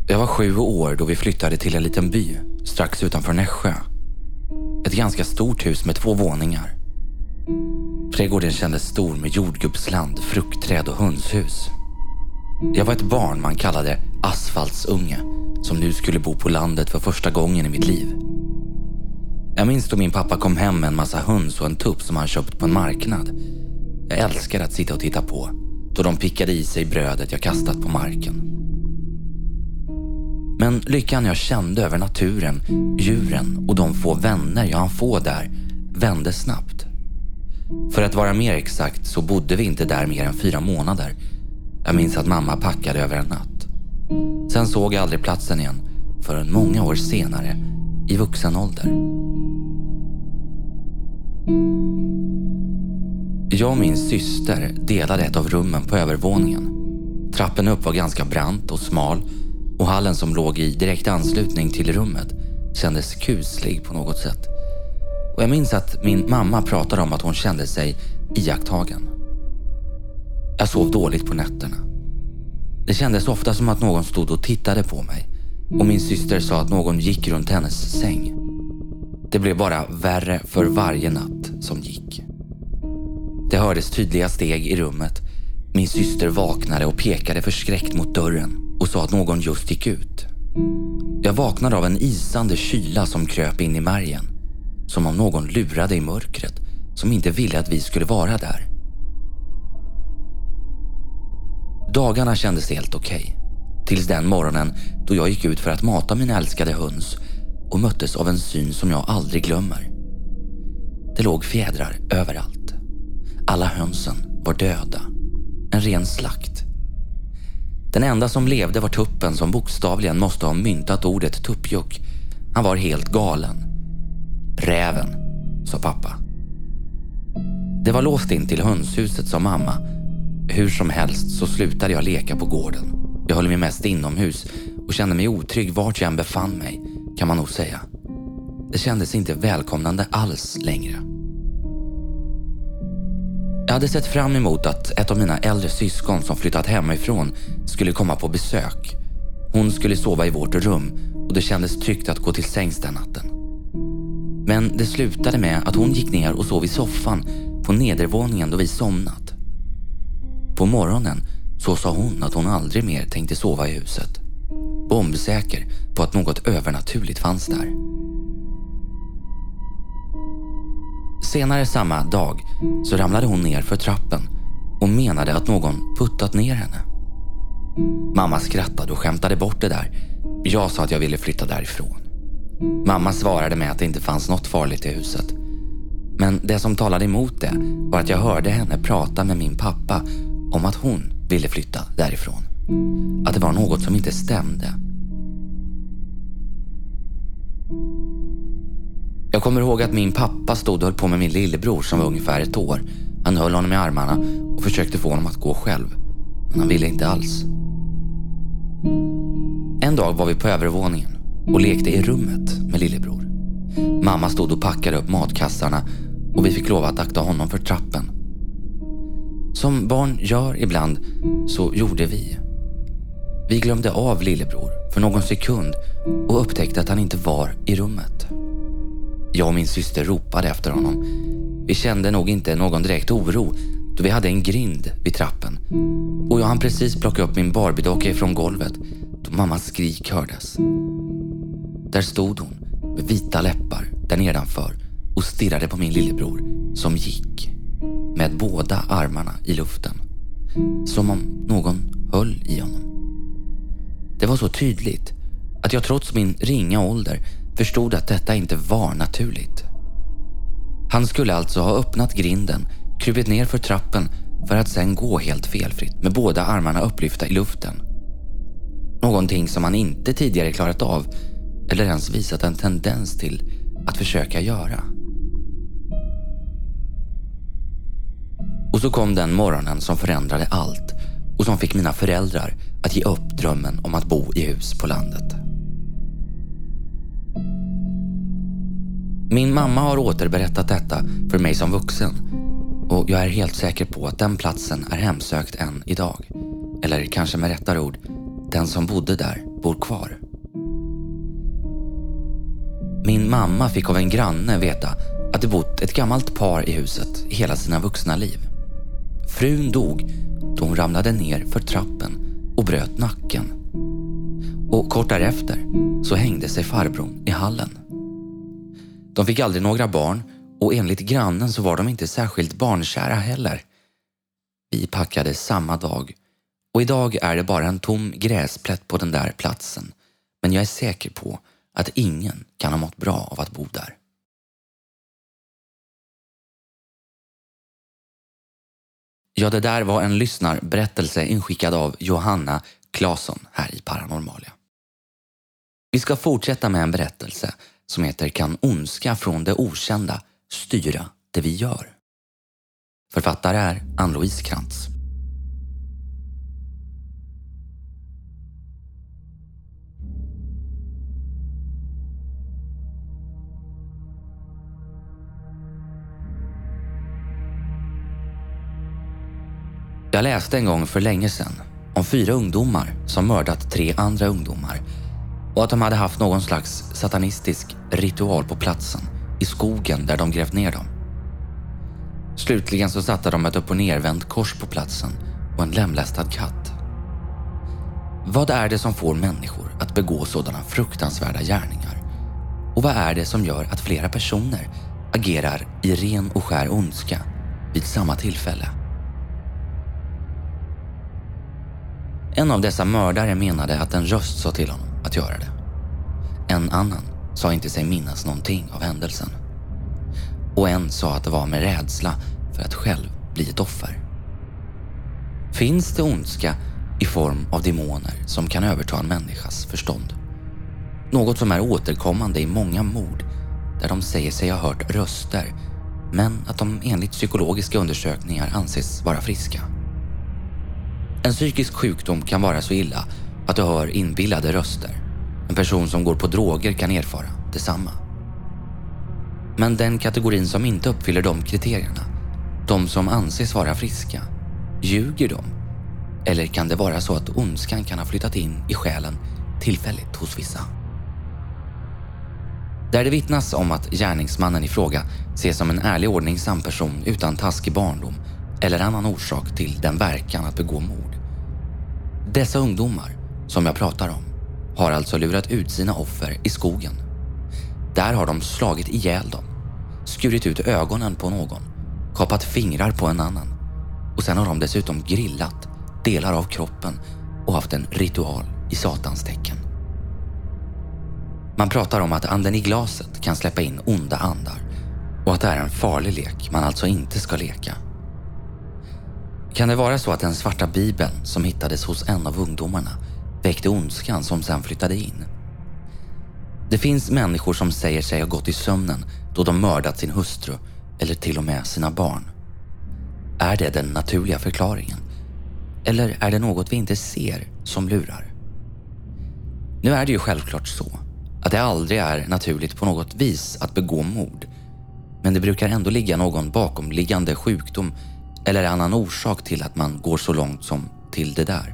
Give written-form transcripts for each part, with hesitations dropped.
Jag var 7 år då vi flyttade till en liten by strax utanför Nässjö. Ett ganska stort hus med 2 våningar. Trädgården kändes stor med jordgubbsland, fruktträd och hönshus. Jag var ett barn man kallade asfaltsunge som nu skulle bo på landet för första gången i mitt liv. Jag minns då min pappa kom hem med en massa höns och en tupp som han köpt på en marknad. Jag älskade att sitta och titta på då de pickade i sig brödet jag kastat på marken. Men lyckan jag kände över naturen, djuren och de få vänner jag hann få där vände snabbt. För att vara mer exakt så bodde vi inte där mer än 4 månader. Jag minns att mamma packade över en natt. Sen såg jag aldrig platsen igen förrän många år senare i vuxen ålder. Jag och min syster delade ett av rummen på övervåningen. Trappen upp var ganska brant och smal och hallen som låg i direkt anslutning till rummet kändes kuslig på något sätt. Och jag minns att min mamma pratade om att hon kände sig iakttagen. Jag sov dåligt på nätterna. Det kändes ofta som att någon stod och tittade på mig och min syster sa att någon gick runt hennes säng. Det blev bara värre för varje natt som gick. Det hördes tydliga steg i rummet. Min syster vaknade och pekade förskräckt mot dörren och sa att någon just gick ut. Jag vaknade av en isande kyla som kröp in i märgen. Som om någon lurade i mörkret som inte ville att vi skulle vara där. Dagarna kändes helt okej. Tills den morgonen då jag gick ut för att mata mina älskade höns och möttes av en syn som jag aldrig glömmer. Det låg fjädrar överallt. Alla hönsen var döda. En ren slakt. Den enda som levde var tuppen som bokstavligen måste ha myntat ordet tuppjuck. Han var helt galen. Räven, sa pappa. Det var låst in till hönshuset, sa mamma. Hur som helst så slutade jag leka på gården. Jag höll mig mest inomhus och kände mig otrygg vart jag än befann mig, kan man nog säga. Det kändes inte välkomnande alls längre. Jag hade sett fram emot att ett av mina äldre syskon som flyttat hemifrån skulle komma på besök. Hon skulle sova i vårt rum och det kändes tryggt att gå till sängs den natten. Men det slutade med att hon gick ner och sov i soffan på nedervåningen då vi somnat. På morgonen så sa hon att hon aldrig mer tänkte sova i huset. Bombsäker på att något övernaturligt fanns där. Senare samma dag så ramlade hon ner för trappen och menade att någon puttat ner henne. Mamma skrattade och skämtade bort det där. Jag sa att jag ville flytta därifrån. Mamma svarade med att det inte fanns något farligt i huset. Men det som talade emot det var att jag hörde henne prata med min pappa om att hon ville flytta därifrån. Att det var något som inte stämde. Jag kommer ihåg att min pappa stod och höll på med min lillebror som var ungefär 1 år. Han höll honom i armarna och försökte få honom att gå själv. Men han ville inte alls. En dag var vi på övervåningen och lekte i rummet med lillebror. Mamma stod och packade upp matkassarna och vi fick lov att akta honom för trappen. Som barn gör ibland så gjorde vi. Vi glömde av lillebror för någon sekund och upptäckte att han inte var i rummet. Jag och min syster ropade efter honom. Vi kände nog inte någon direkt oro då vi hade en grind vid trappen. Och jag hann precis plocka upp min Barbie-docka ifrån golvet då mammas skrik hördes. Där stod hon med vita läppar där nedanför och stirrade på min lillebror som gick med båda armarna i luften. Som om någon höll i honom. Det var så tydligt att jag trots min ringa ålder förstod att detta inte var naturligt. Han skulle alltså ha öppnat grinden, krupit ner för trappen för att sen gå helt felfritt med båda armarna upplyfta i luften. Någonting som han inte tidigare klarat av eller ens visat en tendens till att försöka göra. Och så kom den morgonen som förändrade allt och som fick mina föräldrar att ge upp drömmen om att bo i hus på landet. Min mamma har återberättat detta för mig som vuxen och jag är helt säker på att den platsen är hemsökt än idag. Eller kanske med rättare ord, den som bodde där bor kvar. Min mamma fick av en granne veta att det bott ett gammalt par i huset hela sina vuxna liv. Frun dog då hon ramlade ner för trappen och bröt nacken. Och kort därefter så hängde sig farbrorn i hallen. De fick aldrig några barn och enligt grannen så var de inte särskilt barnkära heller. Vi packade samma dag och idag är det bara en tom gräsplätt på den där platsen. Men jag är säker på att ingen kan ha mått bra av att bo där. Ja, det där var en lyssnarberättelse inskickad av Johanna Claesson här i Paranormalia. Vi ska fortsätta med en berättelse som heter Kan ondska från det okända styra det vi gör? Författare är Ann-Louise Krantz. Jag läste en gång för länge sedan om 4 ungdomar som mördat 3 andra ungdomar och att de hade haft någon slags satanistisk ritual på platsen i skogen där de grävt ner dem. Slutligen så satte de ett upp- och nervänt kors på platsen och en lemlästad katt. Vad är det som får människor att begå sådana fruktansvärda gärningar? Och vad är det som gör att flera personer agerar i ren och skär ondska vid samma tillfälle? En av dessa mördare menade att en röst sa till honom att göra det. En annan sa inte sig minnas någonting av händelsen. Och en sa att det var med rädsla för att själv bli ett offer. Finns det ondska i form av demoner som kan överta en människas förstånd? Något som är återkommande i många mord där de säger sig ha hört röster men att de enligt psykologiska undersökningar anses vara friska. En psykisk sjukdom kan vara så illa att du hör inbillade röster. En person som går på droger kan erfara detsamma. Men den kategorin som inte uppfyller de kriterierna, de som anses vara friska, ljuger de? Eller kan det vara så att ondskan kan ha flyttat in i själen tillfälligt hos vissa? Där det vittnas om att gärningsmannen i fråga ses som en ärlig ordningsam person utan taskig barndom eller annan orsak till den verkan att begå mord. Dessa ungdomar som jag pratar om har alltså lurat ut sina offer i skogen. Där har de slagit ihjäl dem, skurit ut ögonen på någon, kapat fingrar på en annan och sen har de dessutom grillat delar av kroppen och haft en ritual i satans tecken. Man pratar om att anden i glaset kan släppa in onda andar och att det är en farlig lek man alltså inte ska leka. Kan det vara så att den svarta bibeln som hittades hos en av ungdomarna väckte ondskan som sedan flyttade in? Det finns människor som säger sig ha gått i sömnen då de mördat sin hustru eller till och med sina barn. Är det den naturliga förklaringen? Eller är det något vi inte ser som lurar? Nu är det ju självklart så att det aldrig är naturligt på något vis att begå mord. Men det brukar ändå ligga någon bakomliggande sjukdom eller annan orsak till att man går så långt som till det där.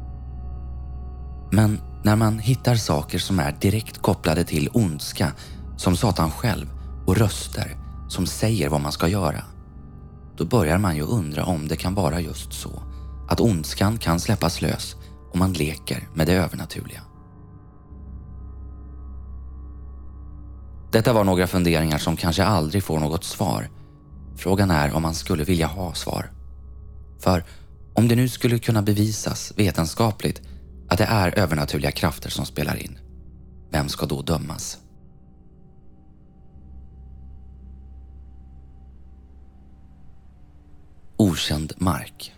Men när man hittar saker som är direkt kopplade till ondska, som Satan själv och röster som säger vad man ska göra, då börjar man ju undra om det kan vara just så att ondskan kan släppas lös om man leker med det övernaturliga. Detta var några funderingar som kanske aldrig får något svar. Frågan är om man skulle vilja ha svar. För om det nu skulle kunna bevisas vetenskapligt att det är övernaturliga krafter som spelar in, vem ska då dömas? Okänd mark.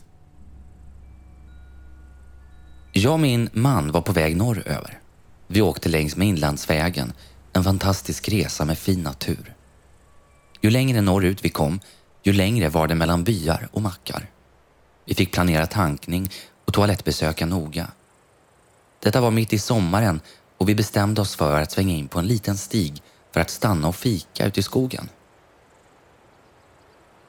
Jag och min man var på väg norröver. Vi åkte längs med inlandsvägen, en fantastisk resa med fin natur. Ju längre norrut vi kom, ju längre var det mellan byar och mackar. Vi fick planera tankning och toalettbesöka noga. Detta var mitt i sommaren och vi bestämde oss för att svänga in på en liten stig för att stanna och fika ute i skogen.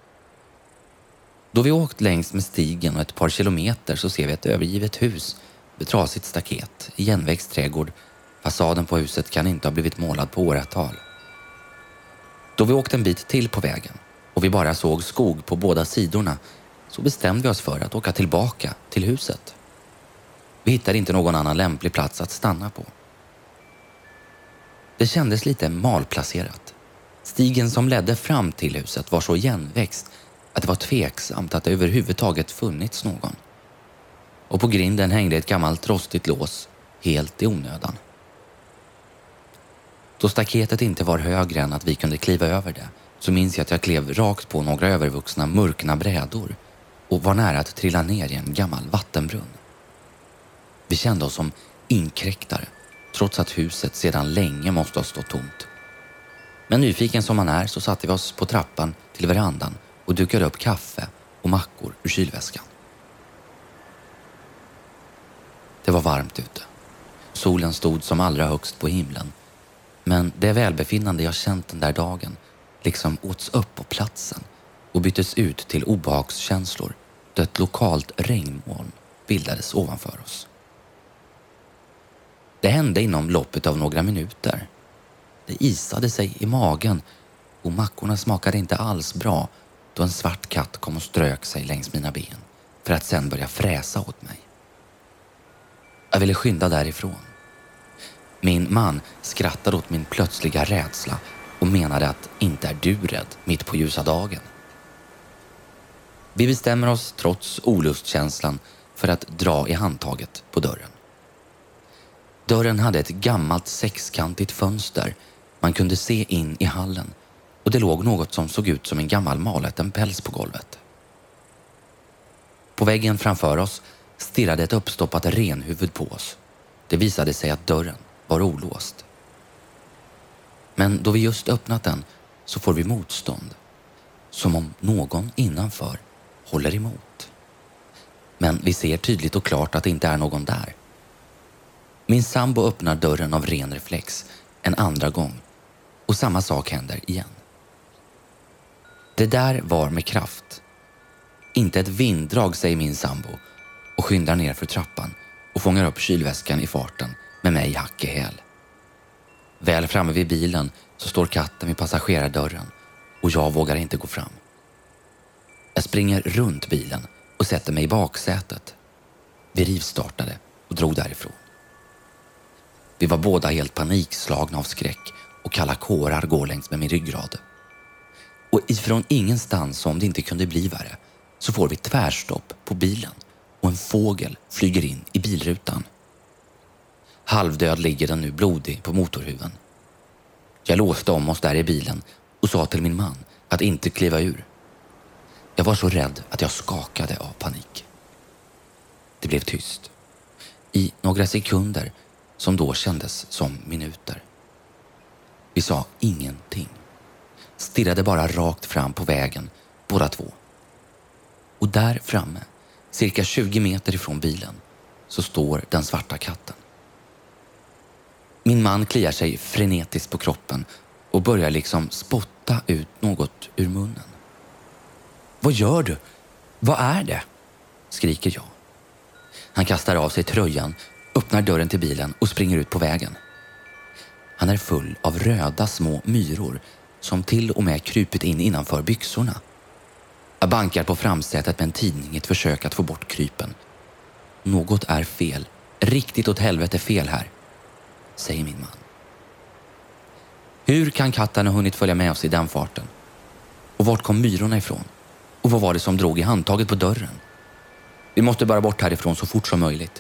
Då vi åkt längs med stigen och ett par kilometer så ser vi ett övergivet hus ett trasigt staket, igenväxt trädgård. Fasaden på huset kan inte ha blivit målad på åratal. Då vi åkte en bit till på vägen och vi bara såg skog på båda sidorna så bestämde vi oss för att åka tillbaka till huset. Vi hittade inte någon annan lämplig plats att stanna på. Det kändes lite malplacerat. Stigen som ledde fram till huset var så igenväxt att det var tveksamt att det överhuvudtaget funnits någon. Och på grinden hängde ett gammalt rostigt lås, helt i onödan. Då staketet inte var högre än att vi kunde kliva över det så minns jag att jag klev rakt på några övervuxna mörkna brädor och var nära att trilla ner i en gammal vattenbrunn. Vi kände oss som inkräktare trots att huset sedan länge måste ha stått tomt. Men nyfiken som man är så satte vi oss på trappan till verandan och dukade upp kaffe och mackor ur kylväskan. Det var varmt ute. Solen stod som allra högst på himlen. Men det välbefinnande jag känt den där dagen liksom åts upp på platsen och byttes ut till obehagskänslor då ett lokalt regnmoln bildades ovanför oss. Det hände inom loppet av några minuter. Det isade sig i magen och mackorna smakade inte alls bra då en svart katt kom och strök sig längs mina ben för att sedan börja fräsa åt mig. Jag ville skynda därifrån. Min man skrattade åt min plötsliga rädsla och menade att inte är du rädd mitt på ljusa dagen. Vi bestämmer oss trots olustkänslan för att dra i handtaget på dörren. Dörren hade ett gammalt sexkantigt fönster. Man kunde se in i hallen och det låg något som såg ut som en gammal maleten päls på golvet. På väggen framför oss stirrade ett uppstoppat renhuvud på oss. Det visade sig att dörren var olåst. Men då vi just öppnat den så får vi motstånd. Som om någon innanför håller emot. Men vi ser tydligt och klart att det inte är någon där. Min sambo öppnar dörren av ren reflex en andra gång och samma sak händer igen. Det där var med kraft. Inte ett vinddrag, säger min sambo och skyndar ner för trappan och fångar upp kylväskan i farten med mig hack i häl. Väl framme vid bilen så står katten vid passagerardörren och jag vågar inte gå fram. Jag springer runt bilen och sätter mig i baksätet. Vi rivstartade och drog därifrån. Vi var båda helt panikslagna av skräck och kalla kårar går längs med min ryggrad. Och ifrån ingenstans, som det inte kunde bli värre, så får vi tvärstopp på bilen och en fågel flyger in i bilrutan. Halvdöd ligger den nu blodig på motorhuven. Jag låste om oss där i bilen och sa till min man att inte kliva ur. Jag var så rädd att jag skakade av panik. Det blev tyst. I några sekunder som då kändes som minuter. Vi sa ingenting. Stirrade bara rakt fram på vägen, båda två. Och där framme, cirka 20 meter ifrån bilen, så står den svarta katten. Min man kliar sig frenetiskt på kroppen och börjar liksom spotta ut något ur munnen. Vad gör du? Vad är det? Skriker jag. Han kastar av sig tröjan, öppnar dörren till bilen och springer ut på vägen. Han är full av röda små myror som till och med krupit in innanför byxorna. Jag bankar på framsätet med en tidning i ett försök att få bort krypen. Något är fel. Riktigt åt helvete fel här, säger min man. Hur kan katten ha hunnit följa med oss i den farten? Och vart kom myrorna ifrån? Och vad var det som drog i handtaget på dörren? Vi måste bara bort härifrån så fort som möjligt.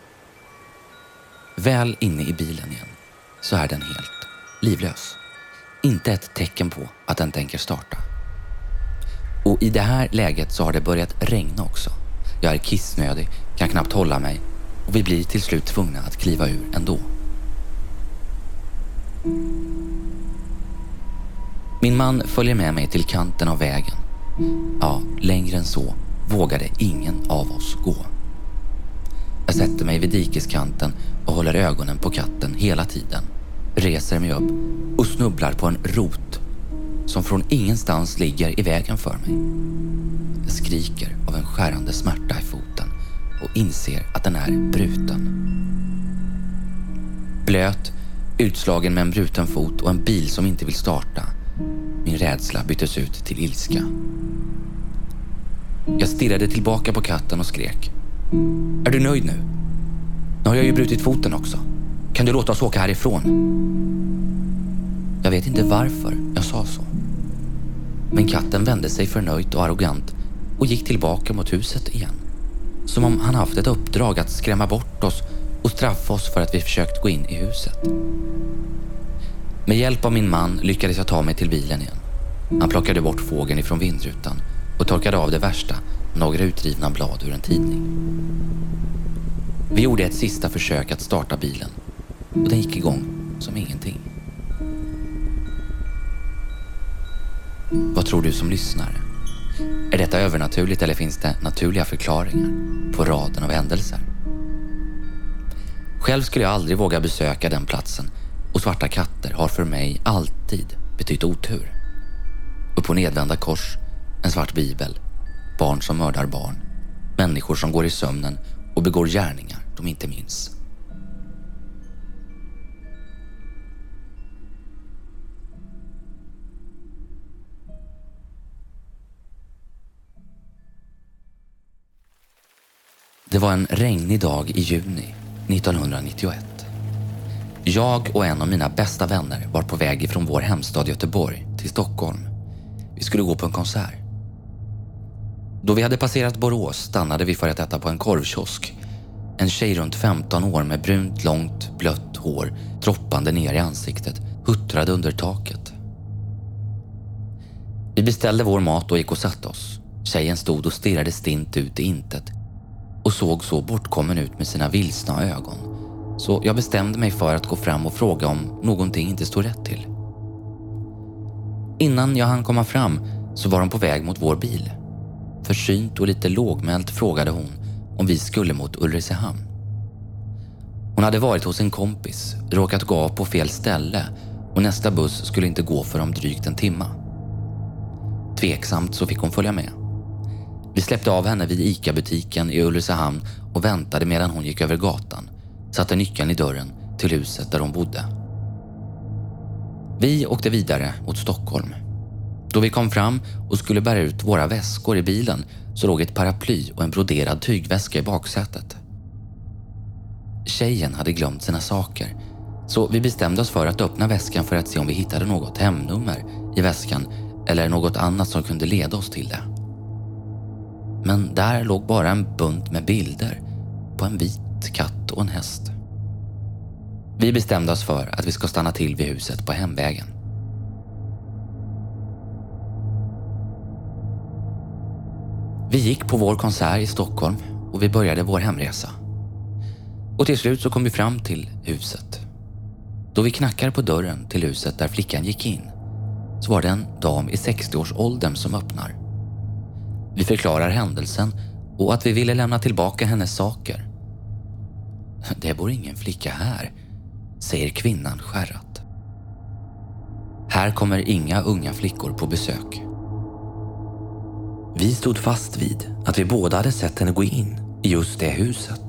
Väl inne i bilen igen så är den helt livlös. Inte ett tecken på att den tänker starta. Och i det här läget så har det börjat regna också. Jag är kissnödig, kan knappt hålla mig och vi blir till slut tvungna att kliva ur ändå. Min man följer med mig till kanten av vägen. Ja, längre än så vågade ingen av oss gå. Jag sätter mig vid dikeskanten och håller ögonen på katten hela tiden. Reser mig upp och snubblar på en rot som från ingenstans ligger i vägen för mig. Jag skriker av en skärande smärta i foten och inser att den är bruten. Blöt, utslagen med en bruten fot och en bil som inte vill starta. Min rädsla byttes ut till ilska. Jag stirrade tillbaka på katten och skrek. Är du nöjd nu? Nu har jag ju brutit foten också. Kan du låta oss åka härifrån? Jag vet inte varför jag sa så. Men katten vände sig förnöjt och arrogant och gick tillbaka mot huset igen. Som om han haft ett uppdrag att skrämma bort oss och straffa oss för att vi försökt gå in i huset. Med hjälp av min man lyckades jag ta mig till bilen igen. Han plockade bort fågeln ifrån vindrutan och torkade av det värsta, några utrivna blad ur en tidning. Vi gjorde ett sista försök att starta bilen och den gick igång som ingenting. Vad tror du som lyssnare? Är detta övernaturligt eller finns det naturliga förklaringar på raden av händelser? Själv skulle jag aldrig våga besöka den platsen och svarta katter har för mig alltid betytt otur. Upp- och nedvända kors, en svart bibel, barn som mördar barn, människor som går i sömnen och begår gärningar de inte minns. Det var en regnig dag i juni 1991. Jag och en av mina bästa vänner var på väg ifrån vår hemstad Göteborg till Stockholm. Vi skulle gå på en konsert. Då vi hade passerat Borås stannade vi för att äta på en korvkiosk. En tjej runt 15 år med brunt, långt, blött hår droppande ner i ansiktet huttrade under taket. Vi beställde vår mat och gick och satte oss. Tjejen stod och stirrade stint ut i intet och såg så bortkommen ut med sina vilsna ögon. Så jag bestämde mig för att gå fram och fråga om någonting inte stod rätt till. Innan jag hann komma fram så var hon på väg mot vår bil. Försynt och lite lågmält frågade hon om vi skulle mot Ulricehamn. Hon hade varit hos en kompis, råkat gå av på fel ställe och nästa buss skulle inte gå för om drygt en timme. Tveksamt så fick hon följa med. Vi släppte av henne vid ICA-butiken i Ulricehamn och väntade medan hon gick över gatan, satte nyckeln i dörren till huset där hon bodde. Vi åkte vidare mot Stockholm. Då vi kom fram och skulle bära ut våra väskor i bilen så låg ett paraply och en broderad tygväska i baksätet. Tjejen hade glömt sina saker, så vi bestämde oss för att öppna väskan för att se om vi hittade något hemnummer i väskan eller något annat som kunde leda oss till det. Men där låg bara en bunt med bilder på en vit katt och en häst. Vi bestämde oss för att vi ska stanna till vid huset på hemvägen. Vi gick på vår konsert i Stockholm och vi började vår hemresa. Och till slut så kom vi fram till huset. Då vi knackade på dörren till huset där flickan gick in så var det en dam i 60-årsåldern som öppnar. Vi förklarar händelsen och att vi ville lämna tillbaka hennes saker. Det bor ingen flicka här, säger kvinnan skärrat. Här kommer inga unga flickor på besök. Vi stod fast vid att vi båda hade sett henne gå in i just det huset.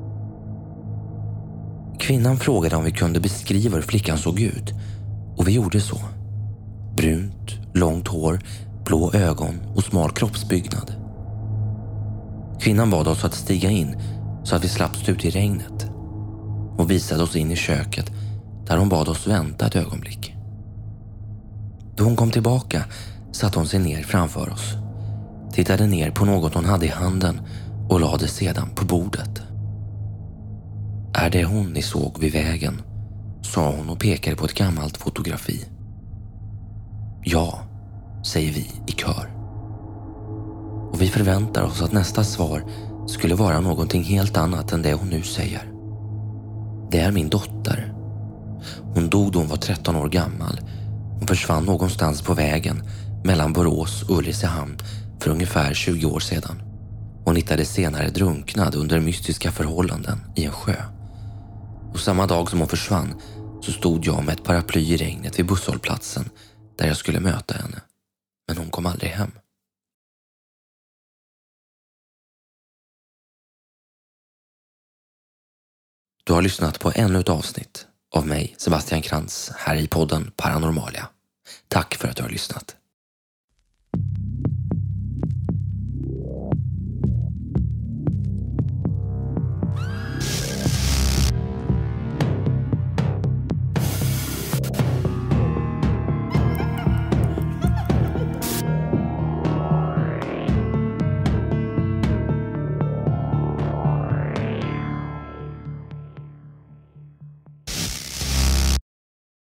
Kvinnan frågade om vi kunde beskriva hur flickan såg ut och vi gjorde så. Brunt, långt hår, blå ögon och smal kroppsbyggnad. Kvinnan bad oss att stiga in så att vi slapp stå ut i regnet och visade oss in i köket där hon bad oss vänta ett ögonblick. Då hon kom tillbaka satte hon sig ner framför oss, tittade ner på något hon hade i handen och lade sedan på bordet. Är det hon ni såg vid vägen? Sa hon och pekade på ett gammalt fotografi. Ja, säger vi i kör. Och vi förväntar oss att nästa svar skulle vara någonting helt annat än det hon nu säger. Det är min dotter. Hon dog då hon var 13 år gammal. Hon försvann någonstans på vägen mellan Borås och Ulricehamn för ungefär 20 år sedan. Hon hittades senare drunknad under mystiska förhållanden i en sjö. Och samma dag som hon försvann så stod jag med ett paraply i regnet vid busshållplatsen där jag skulle möta henne. Men hon kom aldrig hem. Du har lyssnat på ännu ett avsnitt av mig, Sebastian Krantz, här i podden Paranormalia. Tack för att du har lyssnat.